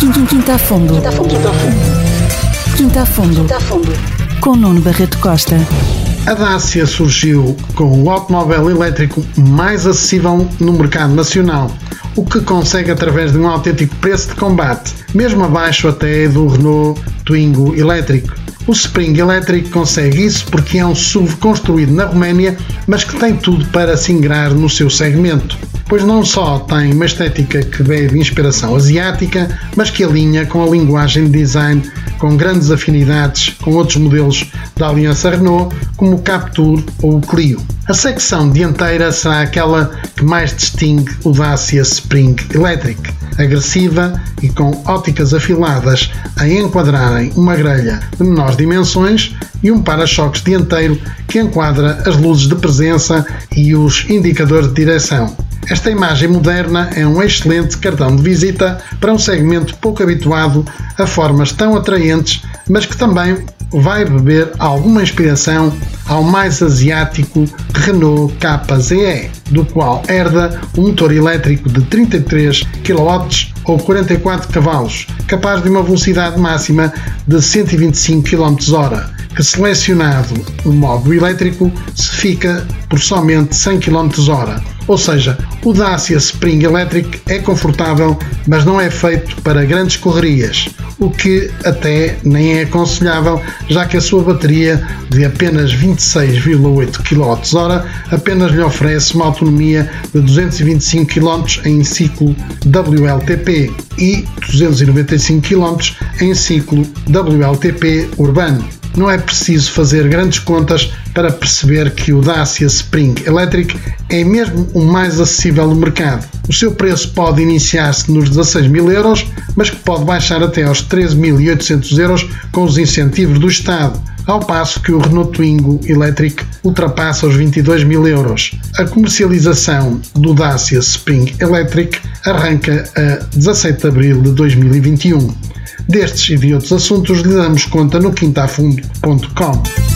Quinta a Fundo. Quinta a Fundo. Com Nuno Barreto Costa. A Dacia surgiu com o automóvel elétrico mais acessível no mercado nacional, o que consegue através de um autêntico preço de combate, mesmo abaixo até do Renault Twingo elétrico. O Spring elétrico consegue isso porque é um SUV construído na Roménia, mas que tem tudo para se ingrar no seu segmento, pois não só tem uma estética que bebe inspiração asiática, mas que alinha com a linguagem de design com grandes afinidades com outros modelos da aliança Renault, como o Captur ou o Clio. A secção dianteira será aquela que mais distingue o Dacia Spring Electric, agressiva e com ópticas afiladas a enquadrarem uma grelha de menores dimensões e um para-choques dianteiro que enquadra as luzes de presença e os indicadores de direção. Esta imagem moderna é um excelente cartão de visita para um segmento pouco habituado a formas tão atraentes, mas que também vai beber alguma inspiração ao mais asiático Renault KZE, do qual herda um motor elétrico de 33 kW ou 44 cavalos, capaz de uma velocidade máxima de 125 km/h, que selecionado no modo elétrico se fica por somente 100 km/h. Ou seja, o Dacia Spring Electric é confortável, mas não é feito para grandes correrias, o que até nem é aconselhável, já que a sua bateria de apenas 26,8 kWh apenas lhe oferece uma autonomia de 225 km em ciclo WLTP e 295 km em ciclo WLTP urbano. Não é preciso fazer grandes contas para perceber que o Dacia Spring Electric é mesmo o mais acessível no mercado. O seu preço pode iniciar-se nos 16.000 euros, mas que pode baixar até aos 13.800 euros com os incentivos do Estado, ao passo que o Renault Twingo Electric ultrapassa os 22.000 euros. A comercialização do Dacia Spring Electric arranca a 17 de abril de 2021. Destes e de outros assuntos lhe damos conta no quintafundo.com.